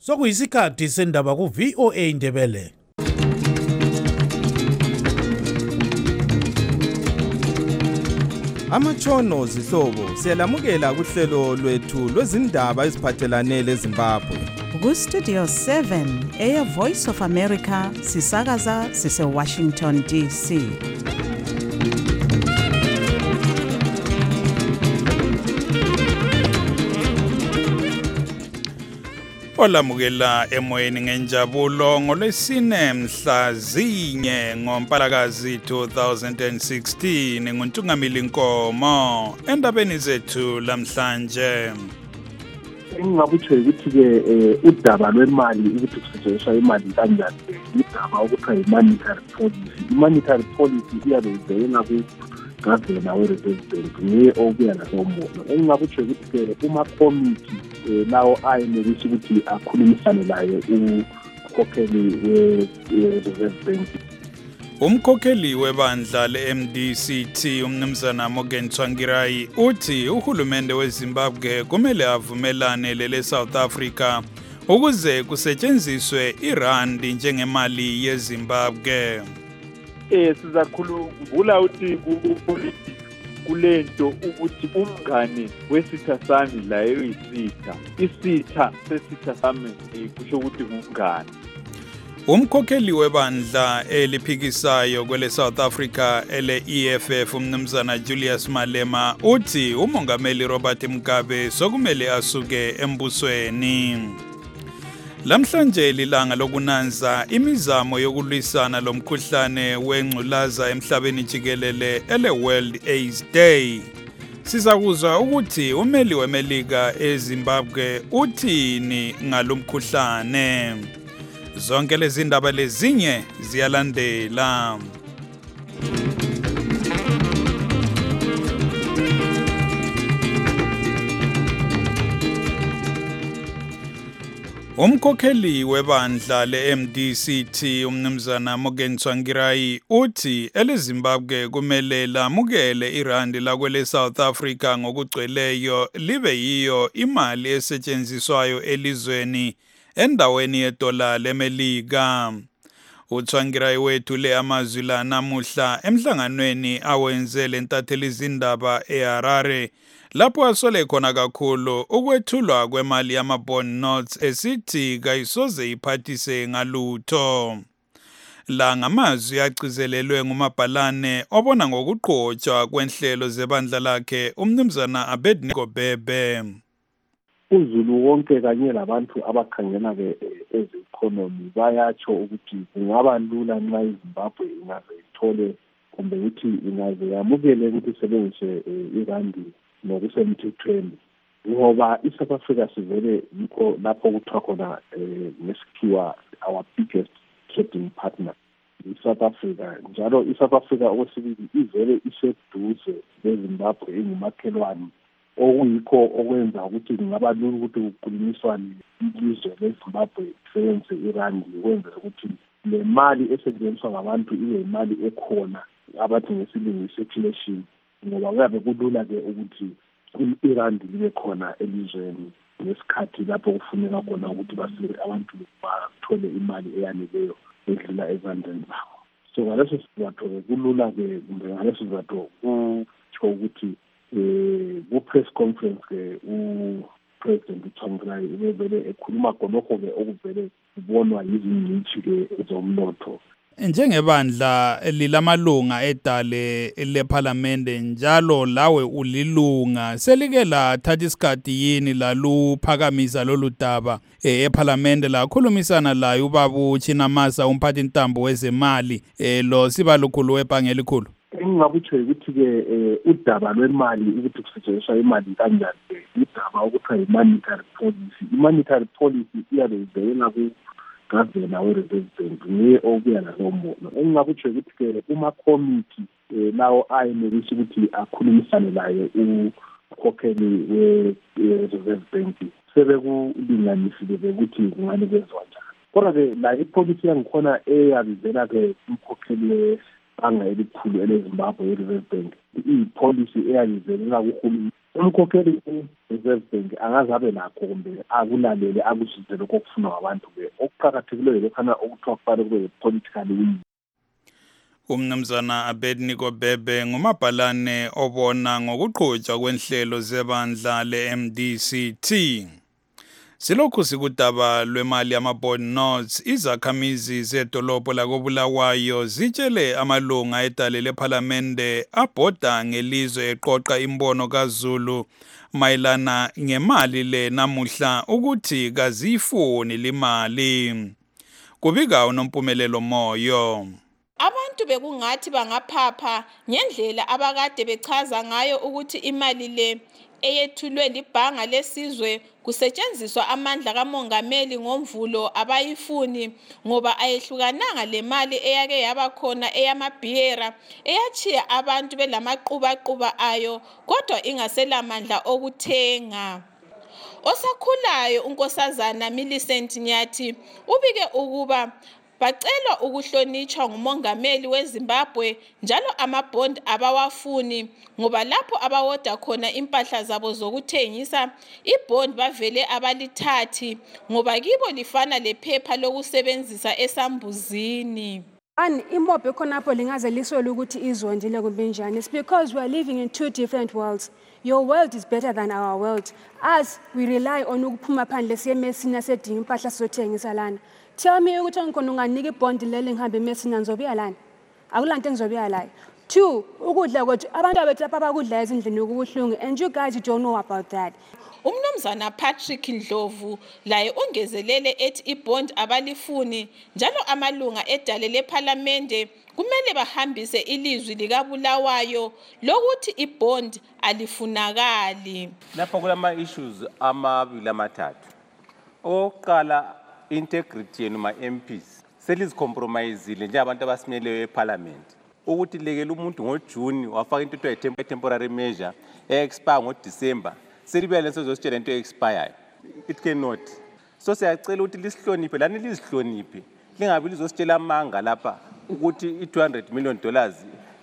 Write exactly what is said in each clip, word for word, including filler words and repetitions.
Sokuyisikhathi sendaba ku V O A Ndebele. Amatshono zihlobo siyalamukela kuhlelo lwethu lwezindaba eziphathelane leZimbabwe. Ku Studio seven Air Voice of America sisakaza sise Washington D C. Olamukela emoyeni ngenjabulo ngolwesine mhla zinye ngoMpalakazi two thousand sixteen nguNtungamili Nkomo endabeni zethu lamhlanje. Engingakutsho ukuthi ke udaba lwemali ukuthi kusetshenziswa imali kanjani udaba okuthiwa i-monetary policy. I-monetary policy iyabe ivela ku-governor we-Reserve Bank niye okuya nalowo mbono. Engingakutsho ukuthi ke uma-committee lawo ayenelisa ukuthi akhulumisane laye umkhokheli we-Reserve Bank. Umkhokheli webandla le-M D C T umnumzana Morgan Tsvangirai uthi uhulumende weZimbabwe kumele avumelane lele South Africa ukuze kusetshenziswe irandi njengemali yeZimbabwe. Eh sizakhulula ukuthi kulento ukuthi umngane wesitha sami la yisitha isitha sesitha sami kusho ukuthi umngane. Umkhokheli webandla eliphikisayo kwele South Africa ele E F F umnumzana Julius Malema uthi umongameli Robert Mugabe sokumele asuke embusweni. Lamhlanje lilanga lokunanza imizamo yokulwisana lomkhuhlane wengculaza emhlabeni jikelele ele World AIDS Day. Sizakuzwa ukuthi umeli weMelika eZimbabwe uthini ngalomkhuhlane. Zonke lezi ndaba lezinye ziyalandela. Umkhokheli webandla le-M D C T umnumzana Morgan Tsvangirai uthi eleZimbabwe kumele lamukele irandi lakwele South Africa ngokugcweleyo libe yiyo imali esetshenziswayo elizweni endaweni yedola leMelika. uTsvangirai wethule amazwi la namuhla emhlanganweni awenze lentatheli izindaba eHarare lapho asole khona kakhulu ukwethulwa kwemali yama-bond notes esithi kayisoze iphathise ngalutho. La ngamazwi agcizelelwe ngumabhalane obona ngokuqhotshwa kwenhlelo zebandla lakhe umnumzana Abednego Bebe. Uzulu wonke kanye labantu abakhangela ke eze-economy bayatsho ukuthi kungaba lula nxa iZimbabwe ingaze ithole kumbe ukuthi ingaze yamukele ukuthi isebenzise irandi ngokusemthethweni ngoba iSouth Africa sivele yikho lapho kuthiwa khona ngesikhiwa our biggest trading partner iSouth Africa. Njalo iSouth Africa okwesibili ivele iseduze leZimbabwe ingumakhelwane okuyikho okwenza ukuthi kungaba lula ukuthi kukhulunyiswane ilizwe leZimbabwe lisebenzise irandi ukwenzela ukuthi le mali esetshenziswa ngabantu ibe imali ekhona abathi ngesilungu circulation ngoba kuyabe kulula-ke ukuthi irandi libe khona elizweni ngesikhathi lapho kufuneka khona ukuthi basire abantu bathole imali eyaneleyo edlula ezandleni zabo. So ngaleso sizatho-ke kulula-ke kumbe ngaleso sizatho kutsho ukuthi ku-press conference ke uPresident Tsvangirai ubevele ekhuluma khonokho-ke okuvele kubonwa yizingcitshi-ke zomnotho. Njengebandla lilamalunga edale leParliamente njalo lawe ulilunga selike lathatha isikhathi yini laluphakamisa lolu daba eParliamente lakhulumisana laye ubaba Chinamasa umphathi ntambo wezemali lo sibalukhulu webhange elikhulu. Engingakutsho ukuthi-ke udaba lwemali ukuthi kusetshenziswa imali kanjani udaba okuthiwa i-monetary policy. I-monetary policy iyabe ivela ku-governor we-Reserve Bank niye okuya nalowo mbono. Engingakutsho ukuthi-ke uma-committee lawo ayenelisa ukuthi akhulumisane laye umkhokheli we-Reserve Bank sebekulinganisile ukuthi kunganikezwa njani. Kodwa-ke la ipolicy yangikhona eyabivela-ke umkhokheli banga elikhulu eleZimbabwe i-Reserve Bank i-policy eyayivelela kuhulumeni umkhokheli we-Reserve Bank angazabe nakho kumbe akulalele akuzizwe lokho okufunwa abantu-ke okuqakathekileyo lokhana okuthiwa kufanele kube political will. Umnumzana Abednego Bebe ngumabhalane obona ngokuqhutshwa kwenhlelo zebandla le-M D C T. Silokhu sikudaba lwemali yama-bond notes, izakhamizi zedolobho lakoBulawayo zitshele amalunga edale lephalamende abhoda ngelizwe eqoqa imbono kaZulu mayelana ngemali le namuhla ukuthi kaziyifuni limali. Kubika uNompumelelo Moyo. Abantu bekungathi bangaphapha ngendlela abakade bechaza ngayo ukuthi imali le eyethulwe libhanga lesizwe kusetshenziswa amandla kamongameli ngomvulo abayifuni ngoba ayehlukananga le mali eyake yaba khona eyamabhiyera eyachiya abantu belamaqubaqhuba ayo kodwa ingaselamandla okuthenga. Osakhulayo unkosazana Millicent Nyathi ubike ukuba bacelwa ukuhlonitshwa ngumongameli weZimbabwe njalo amabond abawafuni ngoba lapho abawoda khona impahla zabo zokuthengisa ibond bavele abalithathi ngoba kibo lifana lephepha lokusebenzisa esambuzini. And imobhe khonapho lingaze liswele ukuthi izondile kumbe njani. It's because we are living in two different worlds. Your world is better than our world. As we rely on ukuphuma phandle siye emesini asedinga impahla sizothengisa lana. Tell me ukuthi ngikhona unganika ibond leli ngihambe emesini ngizobuya lana. Akulanto engizobuya la. Two, ukudla kwethu abantu abethu abakudla ezindlini ukubuhlungu and you guys you don't know about that. Umnumzana Patrick Ndlovu laye ungezelele ethi ibond abalifuni njalo amalunga edale lephalamende kumele bahambise ilizwi likaBulawayo lokuthi ibond alifunakali. Lapha kulama issues amabili amathathu. Oqala integrity yenu ma M Ps selizicompromisile nje abantu abasimeleyo eParliament ukuthi lekela umuntu ngoJune wafaka into ethiwa temporary measure expire ngoDecember selibuya leso zositshela into expire it cannot. So siyacela ukuthi lisihloniphe lani lizihloniphe lingabi lizositshela amanga lapha ukuthi i-two hundred million dollars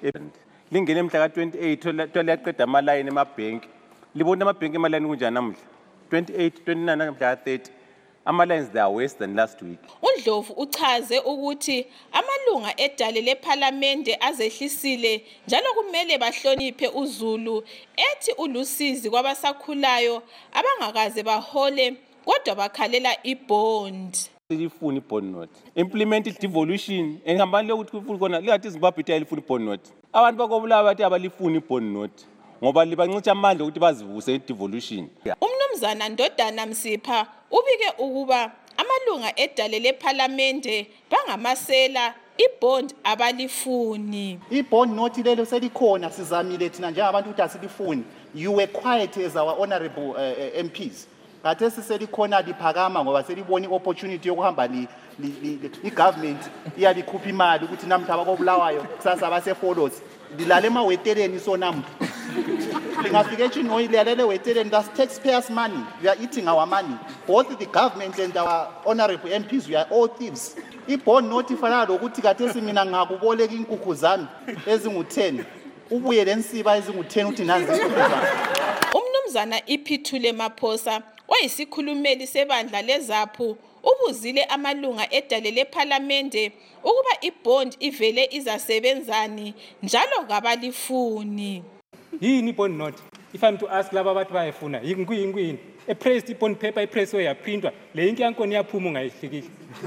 lingene emhla ka twenty-eight toliyaqeda amalayini emabhenki libona amabhenki emalayini kunjani namuhla twenty-eight twenty-nine mhla ka thirty. Ama-lines they are worse than last week. uNdlovu uchaze ukuthi amalunga edale lephalamende azehlisile njalo kumele bahloniphe uZulu ethi ulusizi kwabasakhulayo abangakaze bahole kodwa bakhalela ibond. Ifuni bond note implement devolution engihambani ukuthi kufuna khona lingathi iZimbabwe itayilifuni bond note abantu bakobulawa bathi abalifuni bond note ngoba libancinca amandla ukuthi bazivuse devolution. Umnumzana Ndodana Msipha ubike ukuba amalunga edale lephalamende bangamasela ibond abalifuni. Ibond note lelo selikhona sizamile thina njengabantu ukuthi asilifuni. You were quiet as our honorable uh, uh, M Ps. Kade siselikhona liphakama ngoba selibona iopportunity yokuhamba li igovernment iyalikhupha imali ukuthi namhla bakobulawayo kusasa base follows dilale emaweteleni sonamhla lingafika echino ilalele weteleni that's taxpayers money. We are eating our money. Both the government and our honorable M Ps we are all thieves. Ibond note ifana lokuthi kade simina ngakuboleka inkukhu zami ezingu ten ubuye lensiba ezingu ten uthi nanzi inkukhu zami. Umnumzana Iphithule Maphosa wayisikhulumeli sebandla leZaphu ubuzile amalunga edale lephalamende ukuba ibond ivele izasebenzani njalo ngabalifuni. Yini bond note? If I'm to ask laba abantu bayefuna yingwini a pressed bond paper press way yaprintwa le inki yankoni yaphuma ungayihlikile.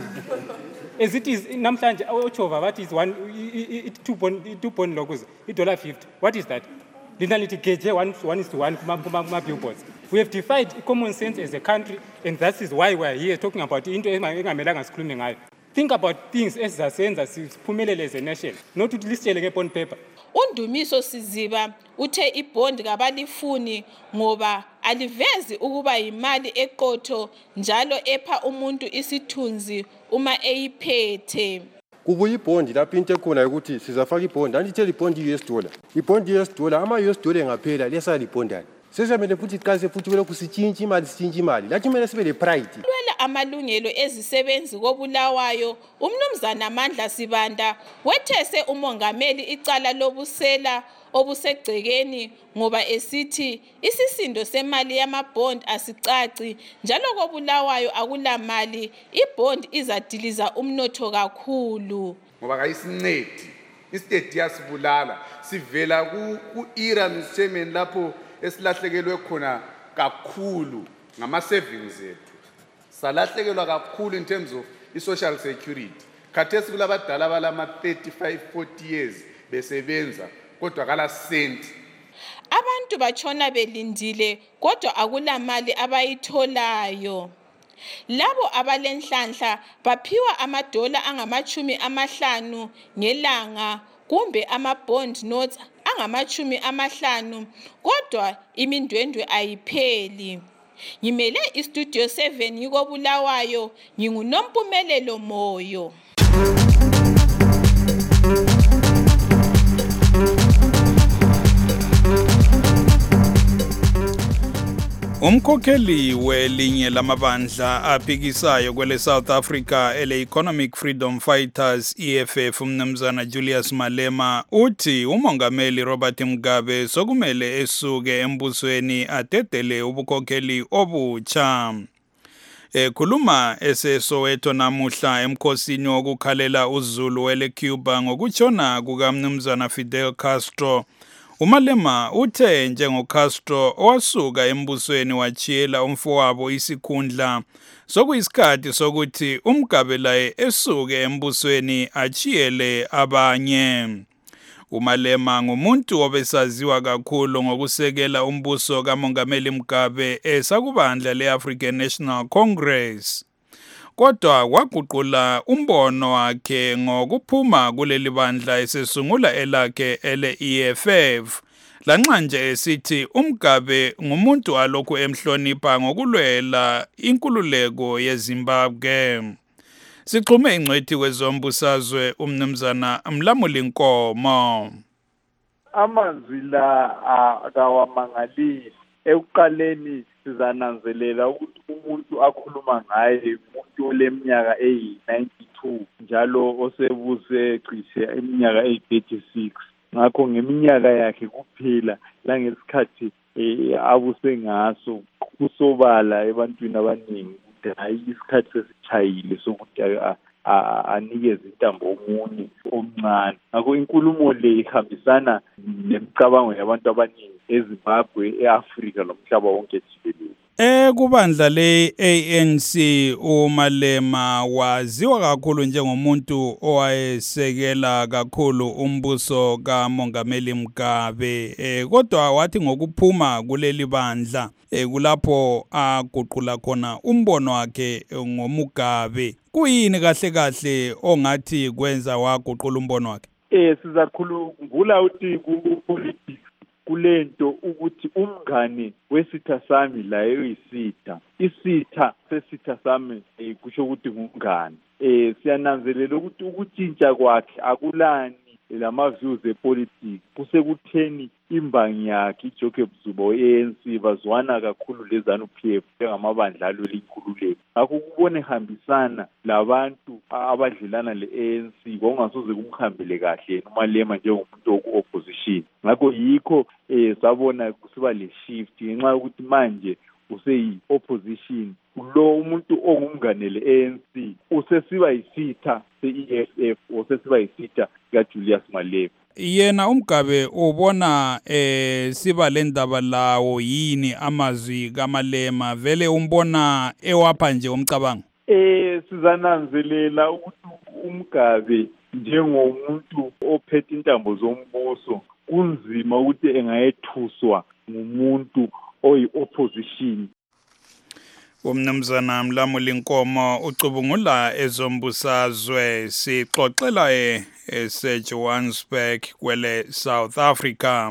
As it is namhlanje ochova what is one two bond two bond logos one dollar fifty. What is that? Linality gauge one one is to one kuma billboards. We have defied common sense as a country and that is why we are here talking about into engamelanga sikhulume ngayo. Think about things ezizasenza siphumelele as a nation not to listele ke bond paper. uNdumiso Siziba uthe ibond kabalifuni ngoba alivezi ukuba imali eqotho njalo epha umuntu isithunzi uma eyiphethe. Kubuya ibond lapho into ekhona ukuthi sizafaka ibond andithela ibond U S dollar ibond U S dollar ama U S dollar engaphela lesala ibondani sesamele futhi iqase futhi lokhu sitshintsha imali sitshintsha imali lathi kumele sibe le pride. Lwela amalungelo ezisebenzi koBulawayo umnumzana Mandla Sibanda wethese umongameli icala lobusela obusegcekeni ngoba esithi isisindo semali yamabond asicaci njalo koBulawayo akulamali ibond izadiliza umnotho kakhulu ngoba kayisincedi istate yasibulala sivela ku era Mister Chairman lapho esilahlekelwe khona kakhulu ngama savings ethu salahlekelwa kakhulu in terms of i social security khathesi kulabadala balama thirty-five forty years besebenza kodwa kala cent abantu bachona belindile kodwa akulamali abayitholayo labo abalenhlanhla baphiwa amadola angamachumi amahlanu ngelanga kumbe ama bond notes angamachumi amahlanu kodwa imindwendwe ayipheli ngimele istudio seven yikoBulawayo nginguNompumelelo Moyo. Umkhokheli welinye lamabandla aphikisayo kwele South Africa ele Economic Freedom Fighters E F F umnumzana Julius Malema uthi umongameli Robert Mugabe sokumele esuke embusweni adedele ubukhokheli obutsha. Ekhuluma eseSoweto namuhla emkhosini wokukhalela uZulu wele Cuba ngokutshona kukaMnumzana Fidel Castro. uMalema uthe njengoCastro owasuka embusweni wachiyela umfowabo isikhundla sokuyisikhathi sokuthi uMgabe laye esuke embusweni achiyele abanye. uMalema ngumuntu obesaziwa kakhulu ngokusekela umbuso kaMongameli Mugabe esakubandla leAfrican National Congress. Kodwa waguqula umbono wakhe ngokuphuma kuleli bandla esesungula elakhe ele E F F lanxa nje esithi uMgabe ngumuntu alokhu emhlonipha ngokulwela inkululeko yeZimbabwe. Sixhume ingcwethi kwezombusazwe umnumzana Mlamuli Nkomo. Amazwi la akawamangalisi ekuqaleni sizananzelela ukuthi umuntu akhuluma ngaye umuntu oleminyaka eyi ninety-two njalo osebuse cishe iminyaka eyi thirty-six ngakho ngeminyaka yakhe kuphela langesikhathi abuse ngaso kusobala ebantwini abaningi hayi isikhathi sesichayile sokuthi anikeze intambo omunye omncane ngakho inkulumo le ihambisana nemicabango yabantu abaningi eZimbabwe eAfrika nomhlaba wonke jikelele. Ekubandla le A N C uMalema waziwa kakhulu njengomuntu owayesekela kakhulu umbuso kaMongameli Mugabe eh, kodwa wathi ngokuphuma kuleli bandla eh, kulapho aguqula khona umbono wakhe ngoMugabe. Kuyini kahle kahle ongathi kwenza waguqula umbono wakhe? Eh sizakhulungula uthi ku politics kulento ukuthi umngane wesitha sami la eyisitha isitha sesitha sami kusho ukuthi ngumngane eh siyananzelela ukuthi ukutshintsha kwakhe akulani lama views epolitics kusekutheni imbangi yakhe iJoke Bzubo A N C bazwana kakhulu lezanu P F ngamabandla lwelinkululeko ngakho kubone hambisana labantu abadlelana le-A N C kongasoze kumhambele kahle uMalema njengomuntu oku-opposition ngakho yikho eh sabona kusiba le shift ngenxa yokuthi manje useyi-opposition lo umuntu ongumngane le-A N C usesiba yisitha se-E F F usesiba yisitha kaJulius Malema. Yena uMgabe ubona eh siba lendaba lawo yini amazwi kaMalema vele umbona ewapha nje umcabango? Eh sizananzelela ukuthi uMgabe njengomuntu ophethe intambo zombuso kunzima ukuthi engayethuswa ngumuntu oyi-opposition. Umnumzana Mlamuli Nkomo ucubungula ezombusazwe sixoxela eseJohannesburg kwele South Africa.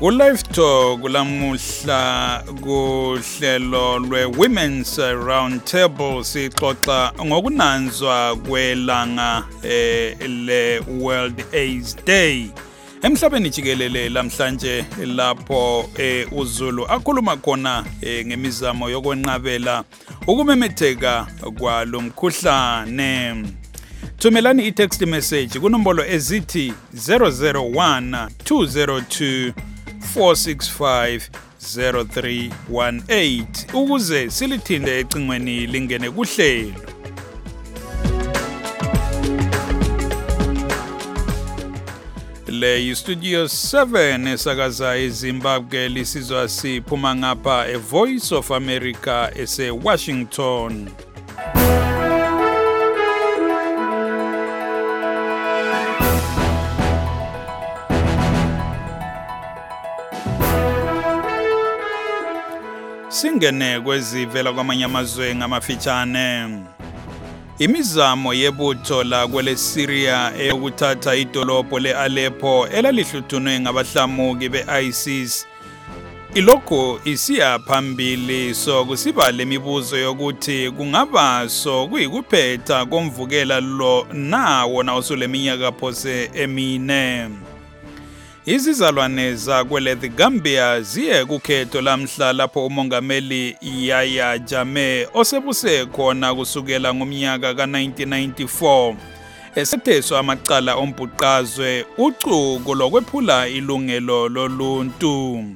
Ulive Talk kulamuhla kuhlelo lwe-Women's Round Table sixoxa ngokunanzwa kwelanga eh, le-World AIDS Day. Emhlabeni jikelele lamhlanje lapho eh, uZulu akhuluma khona eh, ngemizamo yokwenqabela ukumemetheka kwalomkhuhlane. Thumelani i-text message kunombolo ezithi zero zero one two zero two four six five zero three one eight ukuze silithinde ecingweni lingene kuhlelo. Le Studio seven esakaza eZimbabwe lisizwa siphuma ngapha e Voice of America ese Washington. Singene kwezivela kwamanye amazwe ngamafitshane. Imizamo yebutho la kwele Syria eyokuthatha idolobho le-Aleppo elalihluthunwe ngabahlamuki be-ISIS ilokho isiya phambili, so kusiba lemibuzo yokuthi kungaba so kuyikuphetha komvukela lo nawo na usuleminyaka phose emine. Izizalwane zakwele the Gambia ziye kukhetho lamhla lapho umongameli Yahya Jammeh osebuse khona kusukela ngomnyaka ka nineteen ninety-four esetheswa amacala ombhuqazwe ucuko lokwephula ilungelo loluntu.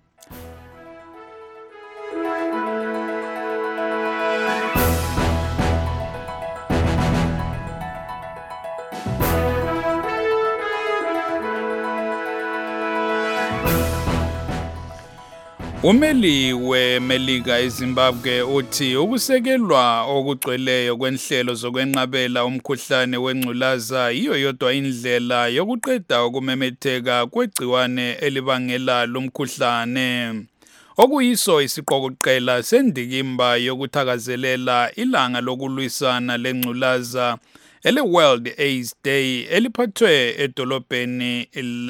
Umeli weMelika eZimbabwe uthi ukusekelwa okugcweleyo kwenhlelo zokwenqabela umkhuhlane wengculaza iyo yodwa indlela yokuqeda ukumemetheka kwegciwane elibangela lomkhuhlane. Okuyiso isiqokoqela sendikimba yokuthakazelela ilanga lokulwisana lengculaza ele World AIDS Day eliphathwe edolobheni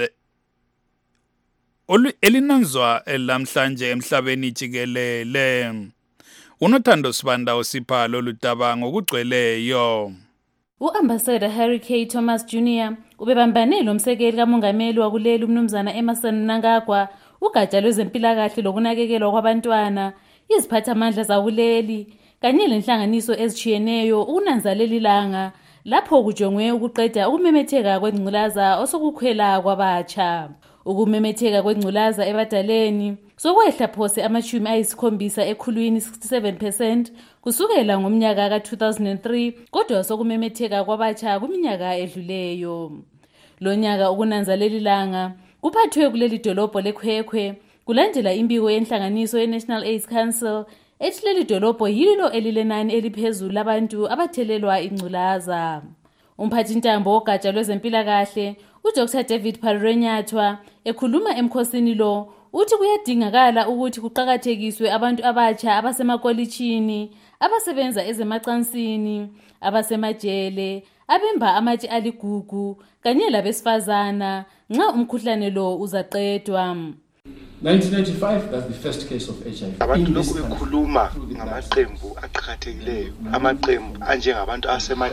elinanzwa lamhlanje emhlabeni jikelele. Unothando Sibanda usipha lolu daba ngokugcweleyo. U-Ambassador Harry K. Thomas Junior ubebambane lomsekeli kamongameli wakuleli umnumzana Emerson Mnangagwa ugatsha lwezempilakahle lokunakekelwa kwabantwana, iziphathamandla zakuleli kanye lenhlanganiso ezijiyeneyo ukunanzalela ilanga lapho kujongwe ukuqeda ukumemetheka kwengculaza osokukhwela kwabatsha. Ukumemetheka kwengculaza ebadaleni sokwehla phose amashumi ayisikhombisa ekhulwini sixty-seven percent kusukela ngomnyaka ka two thousand three kodwa sokumemetheka kwabatsha kuminyaka edluleyo. Lo nyaka ukunanzalela ilanga kuphathwe kuleli dolobho leKhwekhwe kulandela imbiko yenhlanganiso ye-National AIDS Council ethi leli dolobho yilo elilenani eliphezulu labantu abathelelwa ingculaza. Umphathintambo wogatsha lwezempilakahle uDoctor David Parurenyathwa ekhuluma emkhosini lo uthi kuyadingakala ukuthi kuqhakathekiswe abantu abatsha abasemakolitshini, abasebenza ezemacansini, abasemajele, abemba amatshe aligugu kanye labesifazana nxa umkhuhlane lo uzaqedwa. nineteen ninety-five, that's the first case of H I V. Abantu lokhu bekhuluma ngamaqembu aqhakathekileyo, amaqembu anjengabantu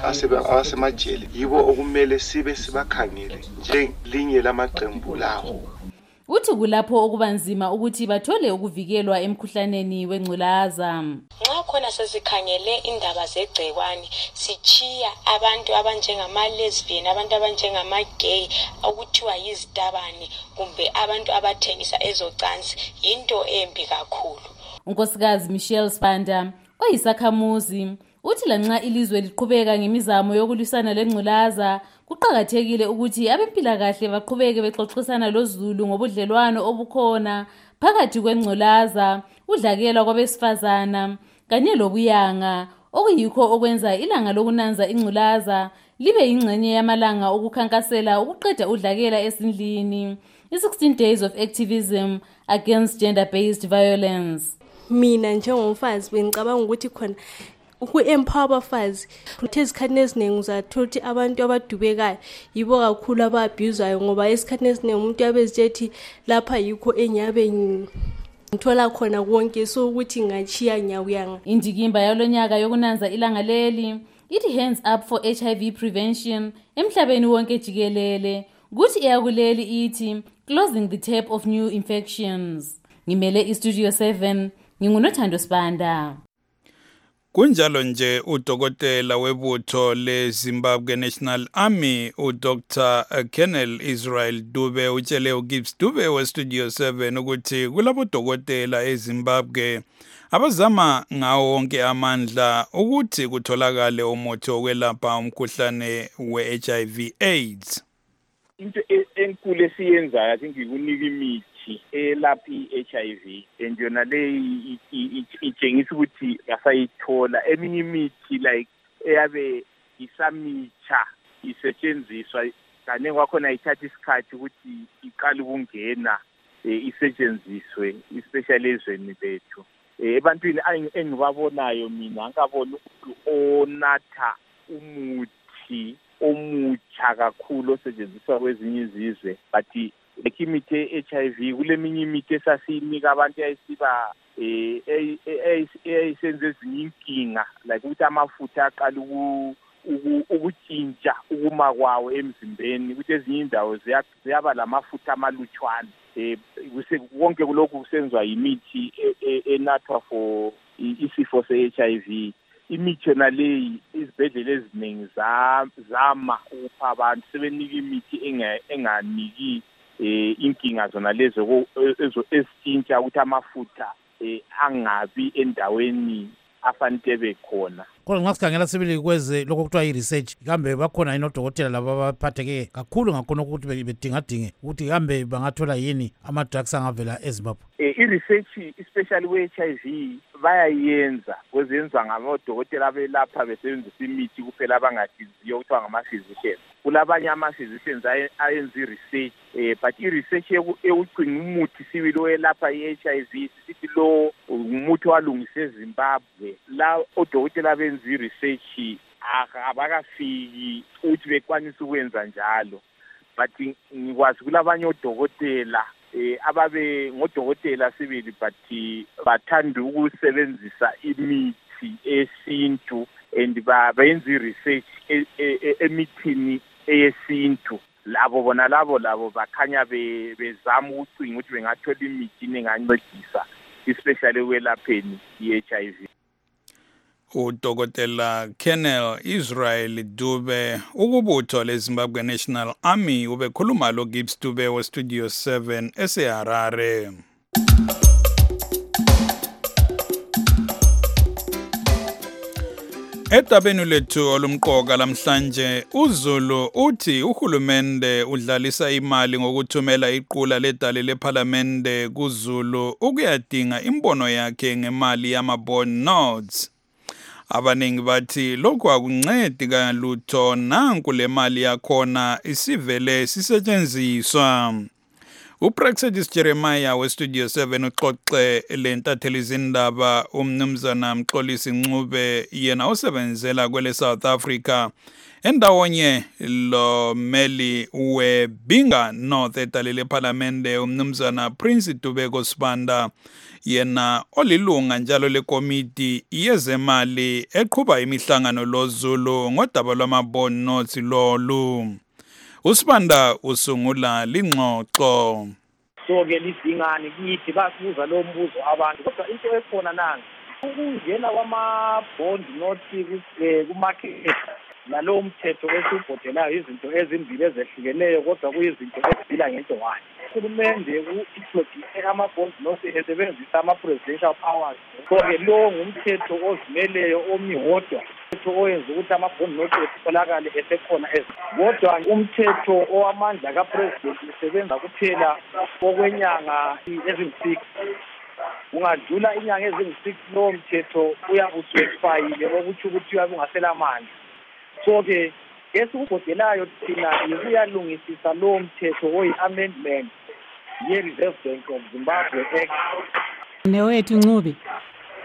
abasemajele yibo okumele sibe sibakhangele njengelinye lamaqembu lawo. Uthi kulapho okubanzima ukuthi bathole ukuvikelwa emkhuhlaneni wengculaza. Nxa khona sesikhangele indaba zegcekwane sichiya abantu abanjengama lesbian, abantu abanjengama gay okuthiwa yizitabane kumbe abantu abathengisa ezocansi, into embi kakhulu. Unkosikazi Michelle Spanda oyisakhamuzi uthi lanxa ilizwe liqhubeka ngemizamo yokulwisana lengculaza kuqhakathekile ukuthi abempilakahle baqhubeke bexoxisana loZulu ngobudlelwano obukhona phakathi kwengculaza, udlakela kwabesifazana kanye lobuyanga, okuyikho okwenza ilanga lokunanza ingculaza libe ingcenye yamalanga okukhankasela ukuqeda udlakela esindlini, i-sixteen days of activism against gender-based violence. Mina njengomfazi bengicabanga ukuthi khona uku-empower abafazi futhi ezikhathini eziningi uzathola ukuthi abantu abadubekayo yibo kakhulu aba-abhuzwayo ngoba esikhathini eziningi umuntu yabezithethi lapha yikho enyabe ngithola khona konke so ukuthi ngachiya nyawuyanga. Indikimba yalonyaka yokunanza ilanga leli ithi hands up for H I V prevention emhlabeni wonke jikelele, kuthi iyakuleli ithi closing the tap of new infections. Ngimele iStudio seven, ngingunothando Sibanda. Kunjalo nje udokotela webutho leZimbabwe National Army uDoctor Colonel Israel Dube utshele uGibbs Dube weStudio seven ukuthi kulabo dokotela eZimbabwe abazama ngawo wonke amandla ukuthi kutholakale umuthi wokwelapha umkhuhlane we-H I V AIDS. Into enkulu esiyenzayo I think ikunika imithi elapha i-H I V and yona le itshengisa ukuthi yasayithola eminye imithi like eyabe isamitsha isetshenziswa kanye kwakhona ithatha isikhathi ukuthi iqale ukungena isetshenziswe especially ezweni lethu. Ebantwini engibabonayo mina angabona umuntu onatha umuthi omutsha kakhulu osetshenziswa kwezinye izizwe but like imithi ye-H I V kuleminye imithi esasiyinika abantu eyayisiba eyayisenza ezinye inkinga like ukuthi amafutha aqala ukutshintsha ukuma kwawo emzimbeni ukuthi ezinye indawo ziyaba lamafutha amalutshwana. Konke kulokhu kusenziwa yimithi enathwa for isifo se-H I V. Imithi yona leyi izibhedlela eziningi zama ukupha abantu sebenika imithi enganiki inkinga zona lezo esitshintsha ukuthi amafutha angabi endaweni afanele bekhona. Kodwa nxa sikhangela sibili kweze lokho kuthiwa i-research kambe bakhona yini odokotela laba abaphatheke kakhulu ngakhona ukuthi bedingadinge ukuthi kambe bangathola yini ama-drugs angavela eZimbabwe? I-research especially we-H I V bayayenza kwezenziwa ngabodokotela abelapha besebenzisa imithi kuphela abangafiziyo kuthiwa ngama-physicians. Kulabanye ama-physicians ayenza i-research but i-research ewugcina umuthi sibili oyelapha i-H I V sithi lo umuthi walungisa eZimbabwe. La odokotela benza i-research abakafiki ukuthi bekwanise ukwenza njalo but ngikwazi kulabanye odokotela eh ababe ngodokotela sibili but bathanda ukusebenzisa imithi esintu and bayenza i-research emithini eyesintu. Labo bona labo labo bakhanya bezama ukucinga ukuthi bengathola imithi engancedisa especially kwelapheni i-H I V. Udokotela Colonel Israel Dube ukubutho leZimbabwe National Army ubekhuluma lo Gibbs Dube weStudio seven eseHarare. Etabeni lethu olumqoka lamhlanje uZulu uthi uhulumende udlalisa imali ngokuthumela iqula ledale leParliament kuZulu ukuyadinga imbono yakhe ngemali yama-bond notes. Abaningi bathi lokhu akuncedi kalutho nanku le mali yakhona isivele sisetshenziswa. uPraxedis Jeremiah weStudio seven uxoxe lentatheli izindaba umnumzana Mxolisi Ncube yena osebenzela kwele South Africa endawonye lo meli weBinga North etalele Parliament umnumzana Prince Dubeko Sibanda yena olilunga njalo lekomiti yezemali eqhuba imihlangano loZulu ngodaba lwama-bond notes lolu. Usibanda usungula lingxoxo. So ke lidingani kithi basibuza lo mbuzo abantu kodwa into ekhona nanga ukungena kwama-bond notes kumarket nalo mthetho esubhodelayo izinto ezimbili ezehlukeneyo kodwa kuyizinto ezidila ngento wayo. Uhulumende u-introduce ama-bond notes esebenzisa ama-presidential powers. So ke lo ngumthetho ozimeleyo omihhodwa umthetho oyenza ukuthi ama-bond notes etholakale esekhona ezi. Kodwa umthetho owamandla kapresident usebenza kuphela okwenyanga ezingu-six. Ungadlula inyanga ezingu-six lo mthetho uyabusuexpayile okutsho ukuthi uyabe ungasela mandla. So ke esikubhodelayo thina yikuyalungisisa lo mthetho oyi-amendment ye-Reserve Bank of Zimbabwe Act. Newethu Ncube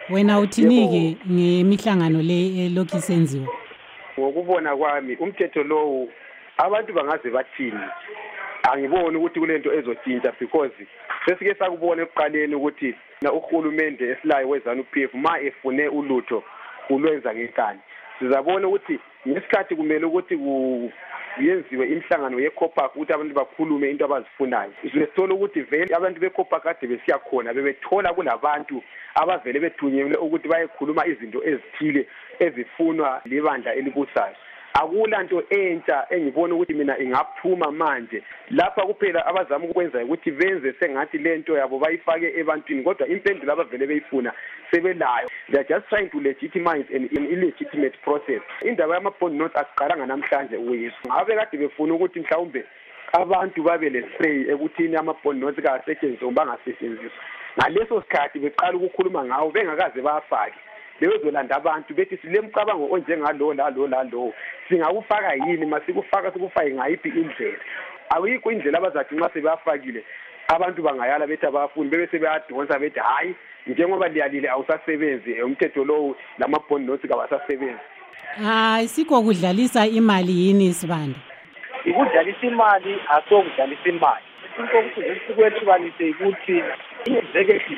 Wena uthinike ngemihlangano le lokhu isenziwa? Ngokubona kwami umthetho lowo abantu bangaze bathini. Angiboni ukuthi kulento ezotshintsha because sesike sakubona ekuqaleni ukuthi na uhulumende esilayo wezanu P F ma efune ulutho ulwenza ngenkani. Sizabona ukuthi ngesikhathi kumele ukuthi kuyenziwe imhlangano yeCOPAC ukuthi abantu bakhulume into abazifunayo. Sithola ukuthi vele abantu beCOPAC kade besiya khona bebethola kulabantu abavele bethunyelwe ukuthi bayekhuluma izinto ezithile ezifunwa libandla elibusayo. Akulanto entsha engibona ukuthi mina ingaphuma manje lapha kuphela abazama ukwenza ukuthi benze sengathi lento yabo bayifake ebantwini kodwa impendulo abavele beyifuna sebelayo. They are just trying to legitimize an illegitimate process. Indaba yama-bond notes asiqalanga namhlanje uyiso. Ngabe kade befuna ukuthi mhlawumbe abantu babe le-say ekuthini ama-bond notes kasetshenziswa bangasetshenziswa. Ngaleso sikhathi beqala ukukhuluma ngawo bengakaze bafake. Bezolanda abantu bethi silemcabango onjengalo la lo la lo singakufaka yini masikufaka sikufake ngayiphi indlela. Awuyikho indlela abazathi nxa sebafakile abantu bangayala bethi abafuni bebe sebeyadonsa bethi hayi njengoba liyalile awusasebenzi umthetho lowo lama-bond notes kawasasebenzi. Hayi sikho kudlalisa imali yini Sibanda? Ukudlalisa imali asokudlalisa imali. Into ukuthi sikwehlukanise ukuthi i-executive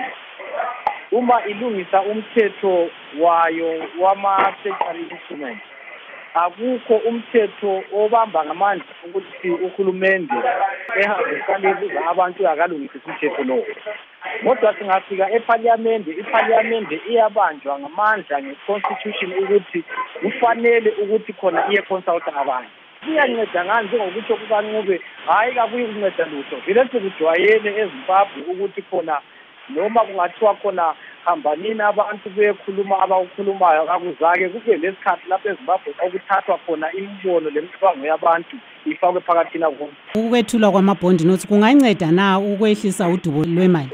uma ilungisa umthetho wayo wama-statutory instruments akukho umthetho obamba ngamandla ukuthi uhulumende ehambe ebuza abantu akalungisa umthetho lowo. Kodwa singafika eParliament, iParliament iyabanjwa ngamandla nge-constitution ukuthi kufanele ukuthi khona iye consult abantu. Iyanceda ngani njengokuthi kubancube hayi kabuye kunceda lutho. Vele sekujwayele eZimbabwe ukuthi khona noma kungathiwa khona hambanini abantu bekhuluma abakhulumayo akuzake kube lesikhathi lapho eZimbabwe okuthathwa khona imibono lemicabango yabantu ifakwe phakathi nabo. Ukwethulwa kwama-bond notes kunganceda na ukwehlisa udubo lwemali?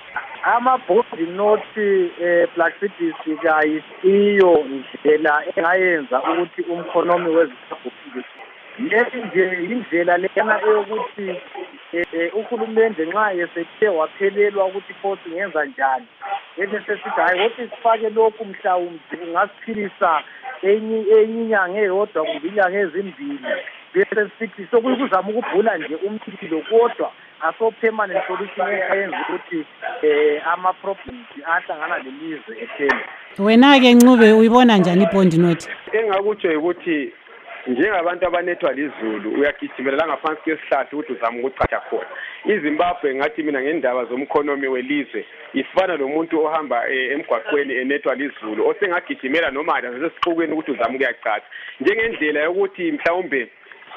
Ama-bond notes eh Black Cities iyo indlela engayenza ukuthi umkhonomi weZimbabwe lesi nje indlela lena eyokuthi uhulumende nxa esethe waphelelwa ukuthi phosi ngenza njani bese sesithi hayi ukuthi sifake lokhu mhlawumbe ungasiphilisa enye inyanga eyodwa kumbe inyanga ezimbili bese sithi sokuzama ukubhula nje umthilo kodwa aso permanent solution eyenza ukuthi eh ama problems ahlangana lelizwe etheni. Wena ke Ncube uyibona njani i-bond note? Engakutsho ukuthi njengabantu abanethwa lizulu uyagijimela ngaphansi kwesihlahla ukuthi uzama ukuchacha khona. iZimbabwe ngathi mina ngendaba zomkhonomi welizwe ifana lomuntu ohamba emgwaqweni enethwa lizulu osengagijimela noma nasesixukwini ukuthi uzama ukuyachacha njengendlela yokuthi mhlawumbe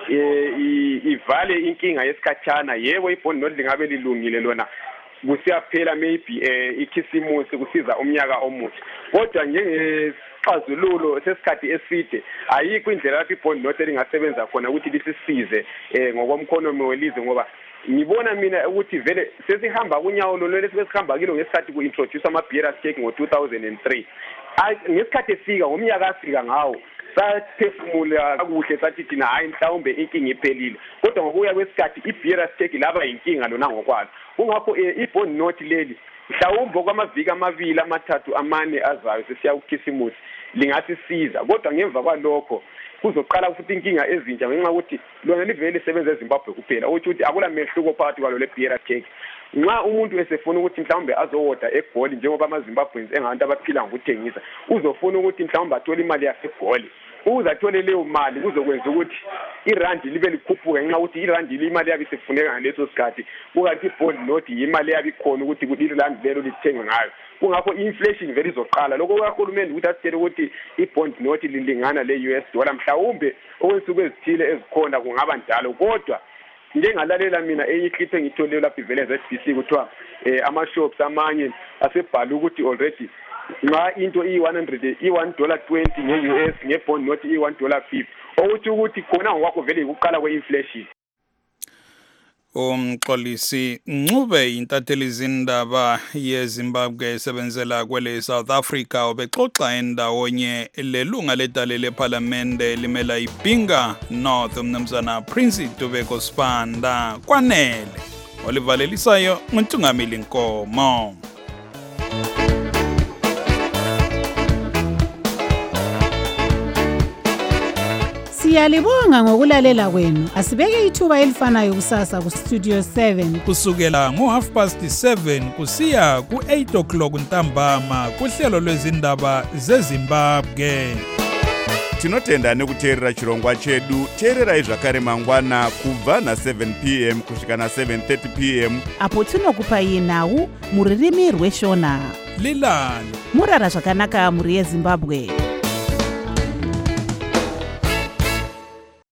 ivale inkinga yesikhatshana. Yebo i-bond note lingabe lilungile lona kusiyaphela maybe ikhisimusi kusiza umnyaka omuhle kodwa njenge xazululo sesikhathi eside ayikho indlela lapho i-bond note lingasebenza khona ukuthi lisisize ngokomkhonomi welizwe ngoba ngibona mina ukuthi vele sesihamba kunyawo lolo lesihamba kilo ngesikhathi ku-introduce ama-bearer check ngo-two thousand three. Ngesikhathi efika ngomnyaka afika ngawo saphefumula kakuhle sathi thina hayi mhlawumbe inkinga iphelile kodwa ngokuya kwesikhathi i-bearer check laba inkinga lona ngokwalo. Kungakho i-bond note leli mhlawumbe kwamaviki amabili amathathu amane azayo sesiya kukhisimusi lingasisiza kodwa ngemva kwalokho kuzoqala futhi inkinga ezintsha ngenxa ukuthi lona livele lisebenza eZimbabwe kuphela ukuthi akula mehluko phakathi kwalo le-bearer check. Nxa umuntu esefuna ukuthi mhlawumbe azowoda eGoli njengoba ama-Zimbabweans engabantu abaphila ngokuthengisa uzofuna ukuthi mhlawumbe athole imali yaseGoli uzathole leyo mali kuzokwenza ukuthi irandi libe likhuphuka ngenxa ukuthi irandi imali yabe sekufuneka ngaleso sikhathi kukanti i-bond note imali yabe ikhona ukuthi irandi lelo lithengwe ngayo. Kungakho i-inflation vele izoqala lokho kahulumende ukuthi asitshele ukuthi i-bond note lilingana le-U S dollar mhlawumbe okwensuku ezithile ezikhona kungaba njalo kodwa njengalalela mina enye clip engitholile lapha ivele Z B C kuthiwa ama-shops amanye asebhala ukuthi already nxa into i-one hundred i-one dollar twenty nge-U S nge-bond note i-one dollar fifty okuthi ukuthi khona ngokwakho vele ukuqala kwe-inflation. Umxolisi Ncube intatheli izindaba yeZimbabwe esebenzela kwele South Africa obexoxa endawonye lelunga ledale leParliamente limela iBinga North umnumzana Prince Dubeko Sibanda kwanele olivalelisayo uNtungamili Nkomo. Siyalibonga ngokulalela kwenu. Asibeke ithuba elifanayo kusasa ku Studio seven. Kusukela ngo half past seven kusiya ku eight o'clock ntambama kuhlelo lwezindaba zeZimbabwe. Tinotenda nekuteerera chirongwa chedu. Teererai zvakare mangwana kubva na seven p m kusvika na seven thirty p m apo tinokupai nhau muririmi rweshona. Lilani murara zvakanaka muri yeZimbabwe.